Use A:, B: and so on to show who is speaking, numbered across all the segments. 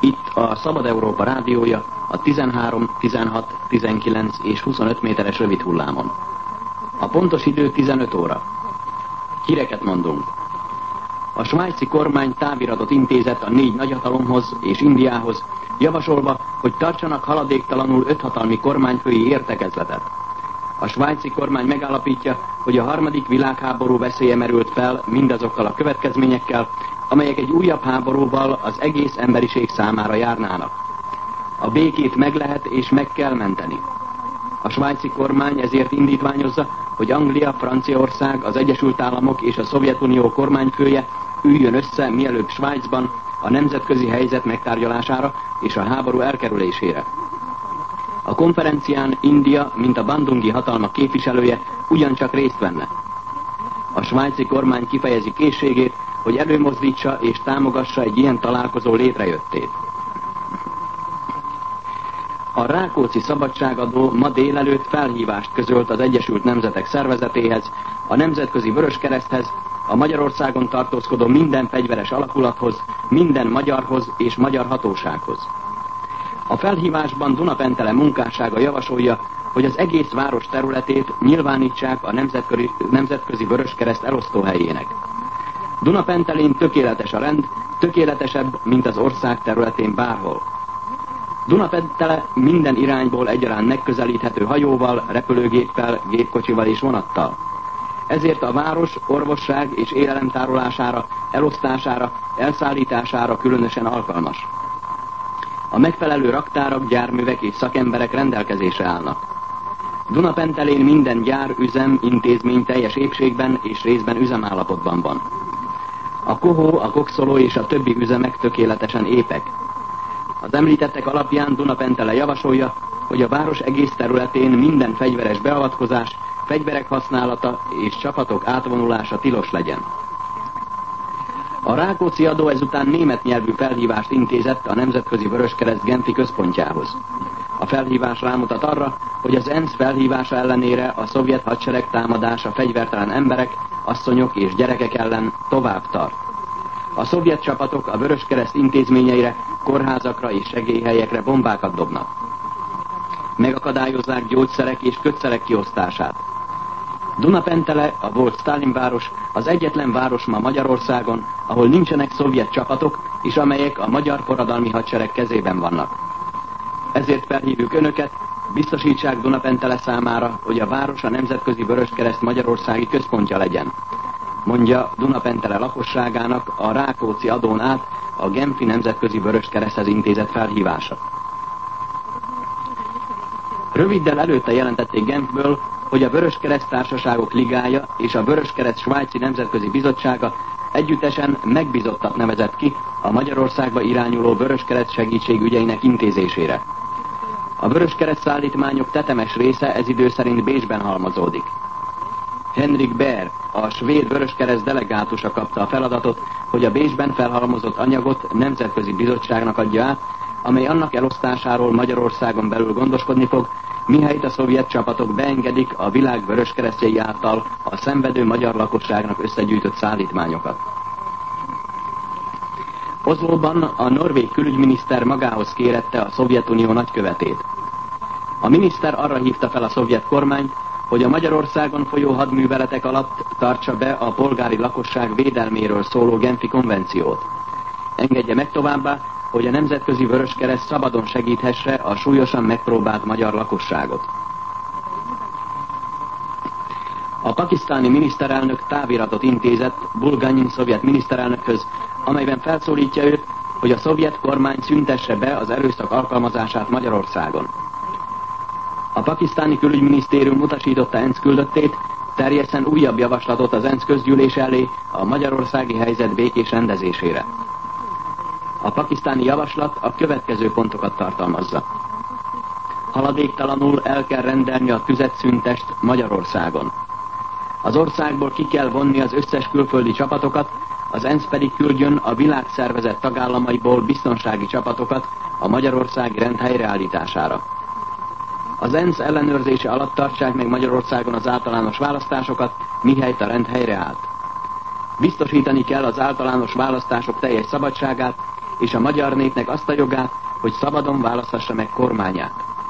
A: Itt a Szabad Európa rádiója a 13, 16, 19 és 25 méteres rövid hullámon. A pontos idő 15 óra. Híreket mondunk. A svájci kormány táviratot intézett a 4 nagyhatalomhoz és Indiához, javasolva, hogy tartsanak haladéktalanul 5 hatalmi kormányfői értekezletet. A svájci kormány megállapítja, hogy a harmadik világháború veszélye merült fel mindazokkal a következményekkel, amelyek egy újabb háborúval az egész emberiség számára járnának. A békét meg lehet és meg kell menteni. A svájci kormány ezért indítványozza, hogy Anglia, Franciaország, az Egyesült Államok és a Szovjetunió kormányfője üljön össze mielőbb Svájcban a nemzetközi helyzet megtárgyalására és a háború elkerülésére. A konferencián India, mint a bandungi hatalmak képviselője ugyancsak részt venne. A svájci kormány kifejezi készségét, hogy előmozdítsa és támogassa egy ilyen találkozó létrejöttét. A Rákóczi Szabadságadó ma délelőtt felhívást közölt az Egyesült Nemzetek Szervezetéhez, a Nemzetközi Vöröskereszthez, a Magyarországon tartózkodó minden fegyveres alakulathoz, minden magyarhoz és magyar hatósághoz. A felhívásban Dunapentele munkássága javasolja, hogy az egész város területét nyilvánítsák a Nemzetközi Vöröskereszt elosztóhelyének. Dunapentelén tökéletes a rend, tökéletesebb, mint az ország területén bárhol. Dunapentele minden irányból egyaránt megközelíthető hajóval, repülőgéppel, gépkocsival és vonattal. Ezért a város orvosság és élelem tárolására, elosztására, elszállítására különösen alkalmas. A megfelelő raktárak, gyárművek és szakemberek rendelkezésre állnak. Dunapentelén minden gyár, üzem, intézmény teljes épségben és részben üzemállapotban van. A kohó, a kokszoló és a többi üzemek tökéletesen épek. Az említettek alapján Dunapentele javasolja, hogy a város egész területén minden fegyveres beavatkozás, fegyverek használata és csapatok átvonulása tilos legyen. A Rákóczi adó ezután német nyelvű felhívást intézett a Nemzetközi Vöröskereszt Genfi központjához. A felhívás rámutat arra, hogy az ENSZ felhívása ellenére a szovjet hadsereg támadása fegyvertelen emberek, asszonyok és gyerekek ellen tovább tart. A szovjet csapatok a Vöröskereszt intézményeire, kórházakra és segélyhelyekre bombákat dobnak. Megakadályozzák gyógyszerek és kötszerek kiosztását. Dunapentele, a volt Sztálinváros, az egyetlen város ma Magyarországon, ahol nincsenek szovjet csapatok, és amelyek a magyar forradalmi hadsereg kezében vannak. Ezért felhívjuk Önöket, biztosítsák Dunapentele számára, hogy a város a Nemzetközi Vöröskereszt magyarországi központja legyen, mondja Dunapentele lakosságának a Rákóczi adón át a Genfi Nemzetközi Vöröskereszthez intézett felhívása. Röviddel előtte jelentették Genfből, hogy a Vöröskereszt Társaságok Ligája és a Vöröskereszt Svájci Nemzetközi Bizottsága együttesen megbízottat nevezett ki a Magyarországba irányuló Vöröskereszt segítségügyeinek intézésére. A Vöröskereszt szállítmányok tetemes része ez idő szerint Bécsben halmozódik. Henrik Baer, a svéd Vöröskereszt delegátusa kapta a feladatot, hogy a Bécsben felhalmozott anyagot nemzetközi bizottságnak adja át, amely annak elosztásáról Magyarországon belül gondoskodni fog, mihelyt a szovjet csapatok beengedik a világ vöröskeresztjei által a szenvedő magyar lakosságnak összegyűjtött szállítmányokat. Oslóban a norvég külügyminiszter magához kérette a Szovjetunió nagykövetét. A miniszter arra hívta fel a szovjet kormányt, hogy a Magyarországon folyó hadműveletek alatt tartsa be a polgári lakosság védelméről szóló Genfi konvenciót. Engedje meg továbbá, hogy a Nemzetközi Vöröskereszt szabadon segíthesse a súlyosan megpróbált magyar lakosságot. A pakisztáni miniszterelnök táviratot intézett Bulganyin szovjet miniszterelnökhöz, amelyben felszólítja őt, hogy a szovjet kormány szüntesse be az erőszak alkalmazását Magyarországon. A pakisztáni külügyminisztérium utasította ENSZ küldöttét, terjesszen újabb javaslatot az ENSZ közgyűlés elé a magyarországi helyzet békés rendezésére. A pakisztáni javaslat a következő pontokat tartalmazza. Haladéktalanul el kell rendelni a tüzetszüntest Magyarországon. Az országból ki kell vonni az összes külföldi csapatokat, az ENSZ pedig küldjön a világszervezet tagállamaiból biztonsági csapatokat a magyarországi rend helyreállítására. Az ENSZ ellenőrzése alatt tartsák meg Magyarországon az általános választásokat, mihelyt a rend helyreállt. Biztosítani kell az általános választások teljes szabadságát, és a magyar népnek azt a jogát, hogy szabadon választhassa meg kormányát.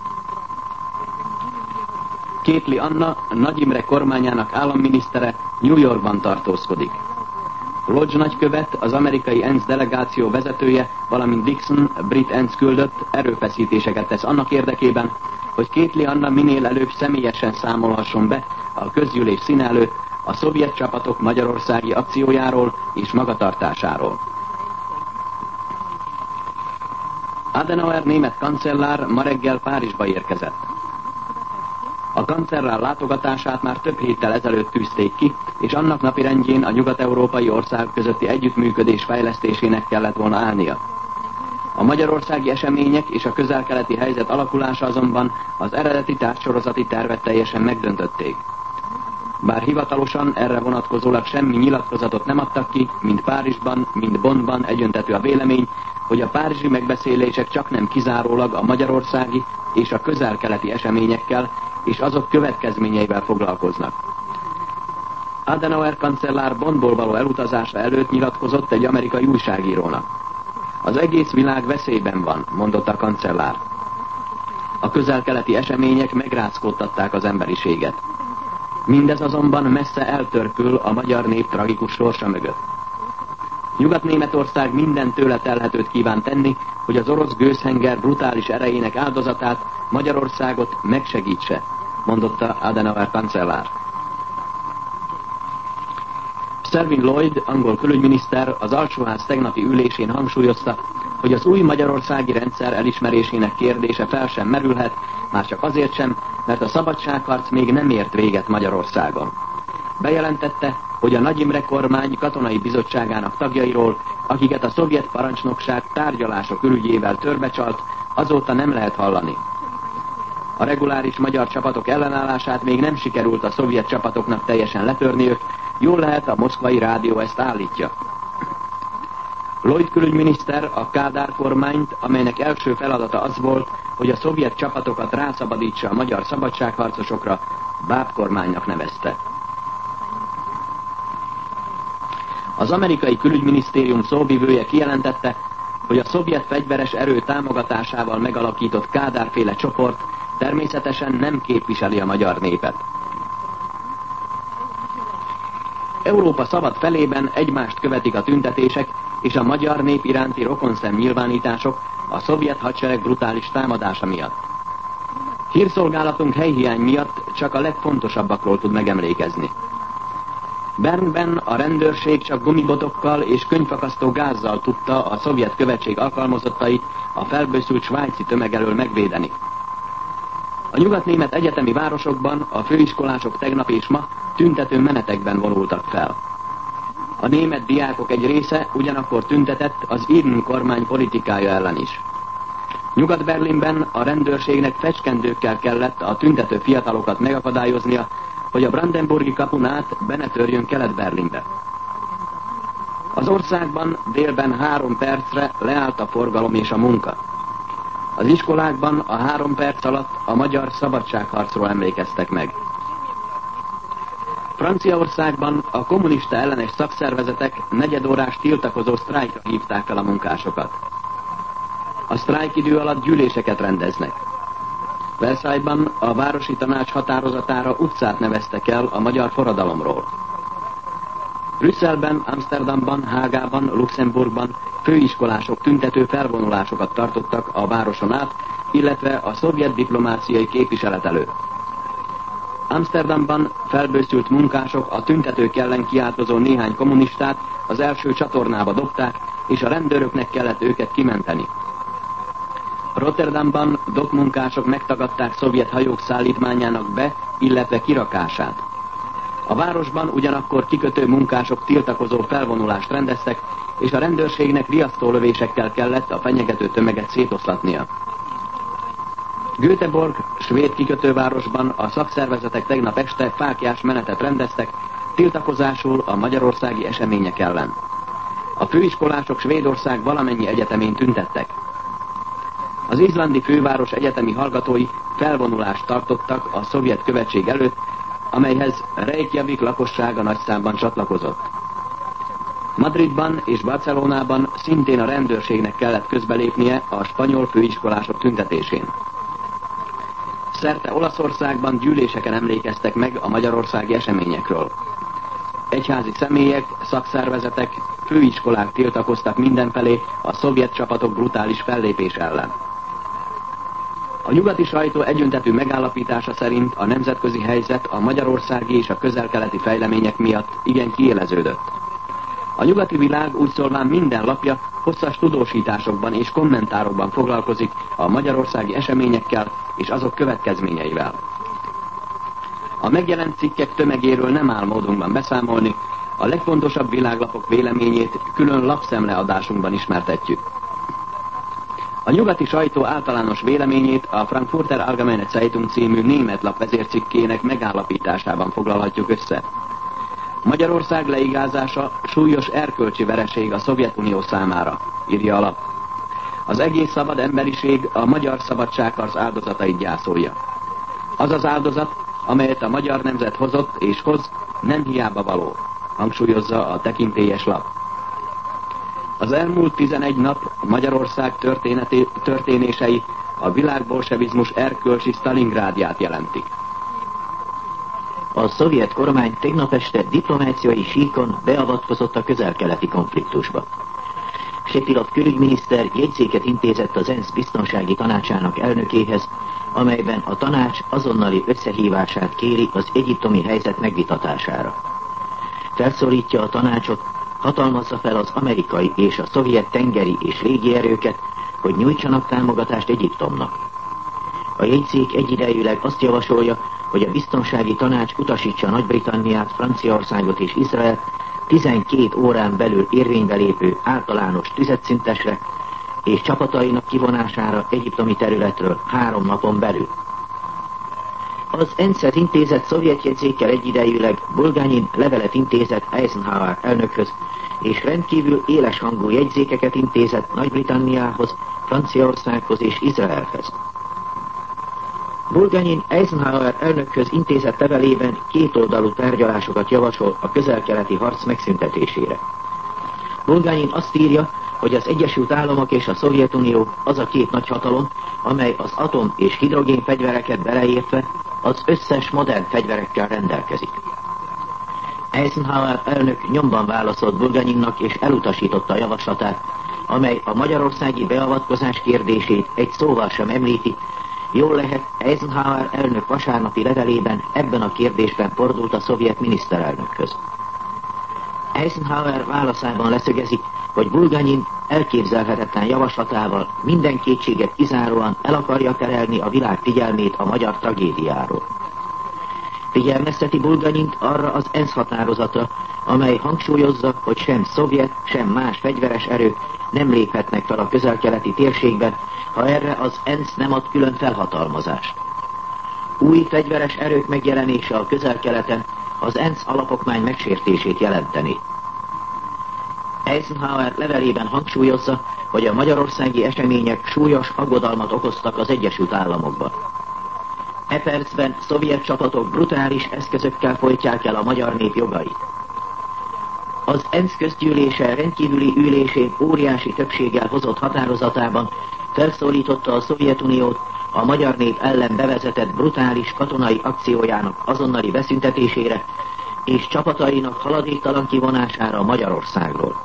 A: Kétli Anna, Nagy Imre kormányának államminisztere New Yorkban tartózkodik. Lodge nagykövet, az amerikai ENSZ delegáció vezetője, valamint Dixon, brit ENSZ küldött erőfeszítéseket tesz annak érdekében, hogy Kétli Anna minél előbb személyesen számolhasson be a közgyűlés színe előtt a szovjet csapatok magyarországi akciójáról és magatartásáról. Adenauer német kancellár ma reggel Párizsba érkezett. A kancellár látogatását már több héttel ezelőtt tűzték ki, és annak napirendjén a nyugat-európai ország közötti együttműködés fejlesztésének kellett volna állnia. A magyarországi események és a közel-keleti helyzet alakulása azonban az eredeti tárgysorozati tervet teljesen megdöntötték. Bár hivatalosan erre vonatkozólag semmi nyilatkozatot nem adtak ki, mind Párizsban, mind Bonnban egyöntetű a vélemény, hogy a párizsi megbeszélések csaknem kizárólag a magyarországi és a közel-keleti eseményekkel és azok következményeivel foglalkoznak. Adenauer kancellár Bonnból való elutazása előtt nyilatkozott egy amerikai újságírónak. Az egész világ veszélyben van, mondotta a kancellár. A közel-keleti események megrázkódtatták az emberiséget. Mindez azonban messze eltörpül a magyar nép tragikus sorsa mögött. Nyugat-Németország minden tőle telhetőt kíván tenni, hogy az orosz gőzhenger brutális erejének áldozatát, Magyarországot megsegítse, mondotta Adenauer kancellár. Selwyn Lloyd, angol külügyminiszter, az alsóház tegnapi ülésén hangsúlyozta, hogy az új magyarországi rendszer elismerésének kérdése fel sem merülhet, már csak azért sem, mert a szabadságharc még nem ért véget Magyarországon. Bejelentette, hogy a Nagy Imre kormány katonai bizottságának tagjairól, akiket a szovjet parancsnokság tárgyalások ürügyével törbecsalt, azóta nem lehet hallani. A reguláris magyar csapatok ellenállását még nem sikerült a szovjet csapatoknak teljesen letörniük, jól lehet a moszkvai rádió ezt állítja. Lloyd külügyminiszter a Kádár kormányt, amelynek első feladata az volt, hogy a szovjet csapatokat rászabadítsa a magyar szabadságharcosokra, bábkormánynak nevezte. Az amerikai külügyminisztérium szóvivője kijelentette, hogy a szovjet fegyveres erő támogatásával megalakított Kádár-féle csoport természetesen nem képviseli a magyar népet. Európa szabad felében egymást követik a tüntetések és a magyar nép iránti rokonszem nyilvánítások a szovjet hadsereg brutális támadása miatt. Hírszolgálatunk helyhiány miatt csak a legfontosabbakról tud megemlékezni. Bernben a rendőrség csak gumibotokkal és könyvfakasztó gázzal tudta a szovjet követség alkalmazottait a felbőszült svájci tömeg elől megvédeni. A nyugatnémet egyetemi városokban a főiskolások tegnap és ma tüntető menetekben vonultak fel. A német diákok egy része ugyanakkor tüntetett az IRN kormány politikája ellen is. Nyugat-Berlinben a rendőrségnek fecskendőkkel kellett a tüntető fiatalokat megakadályoznia, hogy a Brandenburgi kapun át be ne törjön Kelet-Berlinbe. Az országban délben 3 percre leállt a forgalom és a munka. Az iskolákban a 3 perc alatt a magyar szabadságharcról emlékeztek meg. Franciaországban a kommunista ellenes szakszervezetek negyedórás tiltakozó sztrájkra hívták fel a munkásokat. A sztrájkidő alatt gyűléseket rendeznek. Versailles-ban a városi tanács határozatára utcát neveztek el a magyar forradalomról. Brüsszelben, Amsterdamban, Hágában, Luxemburgban főiskolások tüntető felvonulásokat tartottak a városon át, illetve a szovjet diplomáciai képviselet előtt. Amsterdamban felbőszült munkások a tüntetők ellen kiáltozó néhány kommunistát az első csatornába dobták, és a rendőröknek kellett őket kimenteni. Rotterdamban dokkmunkások megtagadták szovjet hajók szállítmányának be, illetve kirakását. A városban ugyanakkor kikötő munkások tiltakozó felvonulást rendeztek, és a rendőrségnek riasztólövésekkel kellett a fenyegető tömeget szétoszlatnia. Göteborg, svéd kikötővárosban a szakszervezetek tegnap este fáklyás menetet rendeztek, tiltakozásul a magyarországi események ellen. A főiskolások Svédország valamennyi egyetemén tüntettek. Az izlandi főváros egyetemi hallgatói felvonulást tartottak a szovjet követség előtt, amelyhez Reykjavik lakossága nagy számban csatlakozott. Madridban és Barcelonában szintén a rendőrségnek kellett közbelépnie a spanyol főiskolások tüntetésén. Szerte Olaszországban gyűléseken emlékeztek meg a magyarországi eseményekről. Egyházi személyek, szakszervezetek, főiskolák tiltakoztak mindenfelé a szovjet csapatok brutális fellépés ellen. A nyugati sajtó egyöntetű megállapítása szerint a nemzetközi helyzet a magyarországi és a közel-keleti fejlemények miatt igen kiéleződött. A nyugati világ úgy szólván minden lapja hosszas tudósításokban és kommentárokban foglalkozik a magyarországi eseményekkel és azok következményeivel. A megjelent cikkek tömegéről nem áll módunkban beszámolni, a legfontosabb világlapok véleményét külön lapszemleadásunkban ismertetjük. A nyugati sajtó általános véleményét a Frankfurter Allgemeine Zeitung című német lap vezércikkének megállapításában foglalhatjuk össze. Magyarország leigázása súlyos erkölcsi vereség a Szovjetunió számára, írja a lap. Az egész szabad emberiség a magyar szabadságharc áldozatait gyászolja. Az az áldozat, amelyet a magyar nemzet hozott és hoz, nem hiába való, hangsúlyozza a tekintélyes lap. Az elmúlt 11 nap Magyarország történései a világbolsevizmus erkölcsi Stalingrádját jelentik.
B: A szovjet kormány tegnap este diplomáciai síkon beavatkozott a közel-keleti konfliktusba. Sepilov külügyminiszter jegyzéket intézett az ENSZ biztonsági tanácsának elnökéhez, amelyben a tanács azonnali összehívását kéri az egyiptomi helyzet megvitatására. Felszólítja a tanácsot, hatalmazza fel az amerikai és a szovjet tengeri és légi erőket, hogy nyújtsanak támogatást Egyiptomnak. A jegyzék egyidejűleg azt javasolja, hogy a biztonsági tanács utasítsa Nagy-Britanniát, Franciaországot és Izraelt 12 órán belül érvénybe lépő általános tüzetszüntesre és csapatainak kivonására egyiptomi területről 3 napon belül. Az ENSZ-hez intézett szovjet jegyzékkel egyidejűleg Bulganyin levelet intézett Eisenhower elnökhöz, és rendkívül éles hangú jegyzékeket intézett Nagy-Britanniához, Franciaországhoz és Izraelhez. Bulganyin Eisenhower elnökhöz intézett levelében kétoldalú tárgyalásokat javasol a közel-keleti harc megszüntetésére. Bulganyin azt írja, hogy az Egyesült Államok és a Szovjetunió az a két nagyhatalom, amely az atom- és hidrogénfegyvereket beleértve az összes modern fegyverekkel rendelkezik. Eisenhower elnök nyomban válaszolt Bulganyinnak és elutasította a javaslatát, amely a magyarországi beavatkozás kérdését egy szóval sem említi. Jól lehet, Eisenhower elnök vasárnapi levelében ebben a kérdésben fordult a szovjet miniszterelnökhöz. Eisenhower válaszában leszögezik, hogy Bulganyin elképzelhetetlen javaslatával minden kétséget kizáróan el akarja terelni a világ figyelmét a magyar tragédiáról. Figyelmezteti Bulganyint arra az ENSZ határozatra, amely hangsúlyozza, hogy sem szovjet, sem más fegyveres erők nem léphetnek fel a közel-keleti térségben, ha erre az ENSZ nem ad külön felhatalmazást. Új fegyveres erők megjelenése a közel-keleten az ENSZ alapokmány megsértését jelenteni. Eisenhower levelében hangsúlyozza, hogy a magyarországi események súlyos aggodalmat okoztak az Egyesült Államokban. E percben szovjet csapatok brutális eszközökkel folytják el a magyar nép jogait. Az ENSZ közgyűlése rendkívüli ülésén óriási többséggel hozott határozatában felszólította a Szovjetuniót a magyar nép ellen bevezetett brutális katonai akciójának azonnali beszüntetésére és csapatainak haladéktalan kivonására Magyarországról.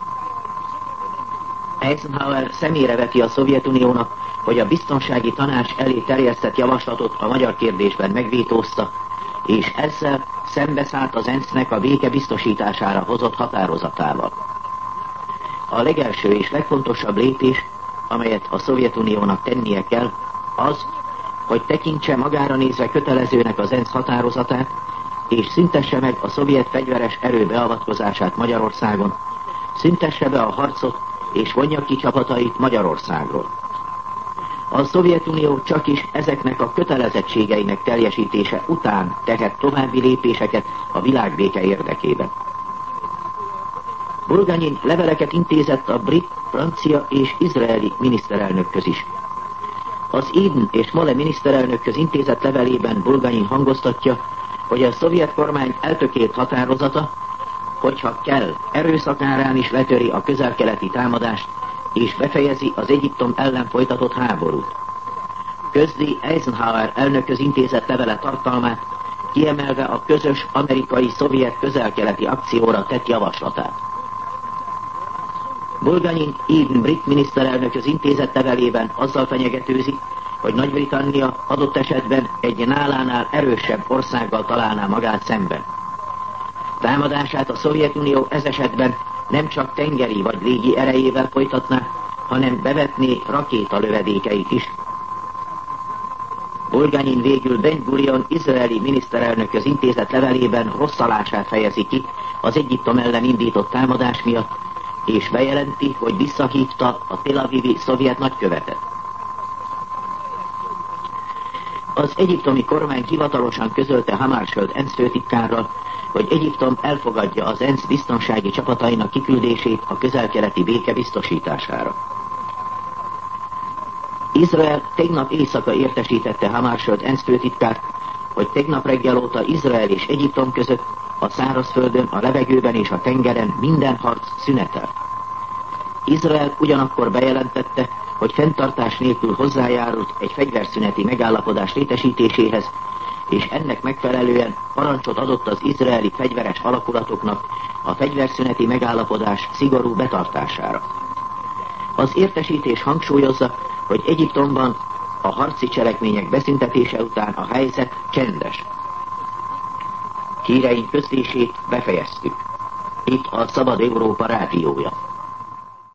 B: Eisenhower szemére veti a Szovjetuniónak, hogy a biztonsági tanács elé terjesztett javaslatot a magyar kérdésben megvétózta, és ezzel szembeszállt az ENSZ-nek a béke biztosítására hozott határozatával. A legelső és legfontosabb lépés, amelyet a Szovjetuniónak tennie kell, az, hogy tekintse magára nézve kötelezőnek az ENSZ határozatát, és szüntesse meg a szovjet fegyveres erő beavatkozását Magyarországon, szüntesse be a harcot, és vonja ki csapatait Magyarországról. A Szovjetunió csakis ezeknek a kötelezettségeinek teljesítése után tehet további lépéseket a világbéke érdekében. Bulganyin leveleket intézett a brit, francia és izraeli miniszterelnökköz is. Az Eden és Mole miniszterelnökköz intézett levelében Bulganyin hangoztatja, hogy a szovjet kormány eltökélt határozata hogyha kell, erőszak árán is letöri a közel-keleti támadást, és befejezi az Egyiptom ellen folytatott háborút. Közli Eisenhower elnökhöz intézett levele tartalmát, kiemelve a közös amerikai-szovjet közel-keleti akcióra tett javaslatát. Bulganin Eden brit miniszterelnökhöz intézett levelében azzal fenyegetőzik, hogy Nagy-Britannia adott esetben egy nálánál erősebb országgal találná magát szemben. Támadását a Szovjetunió ez esetben nem csak tengeri vagy légi erejével folytatná, hanem bevetné rakétalövedékeit is. Bulganin végül Ben-Gurion izraeli miniszterelnökhöz intézett levelében rosszalását fejezi ki az Egyiptom ellen indított támadás miatt, és bejelenti, hogy visszahívta a Tel Avivi szovjet nagykövetet. Az egyiptomi kormány hivatalosan közölte Hammarskjöld ENSZ főtitkárral, hogy Egyiptom elfogadja az ENSZ biztonsági csapatainak kiküldését a közel-keleti béke biztosítására. Izrael tegnap éjszaka értesítette Hammarskjöld ENSZ főtitkárt, hogy tegnap reggel óta Izrael és Egyiptom között a szárazföldön, a levegőben és a tengeren minden harc szünetel. Izrael ugyanakkor bejelentette, hogy fenntartás nélkül hozzájárult egy fegyverszüneti megállapodás létesítéséhez, és ennek megfelelően parancsot adott az izraeli fegyveres alakulatoknak a fegyverszüneti megállapodás szigorú betartására. Az értesítés hangsúlyozza, hogy Egyiptomban a harci cselekmények beszüntetése után a helyzet csendes. Híreink közlését befejeztük. Itt a Szabad Európa rádiója.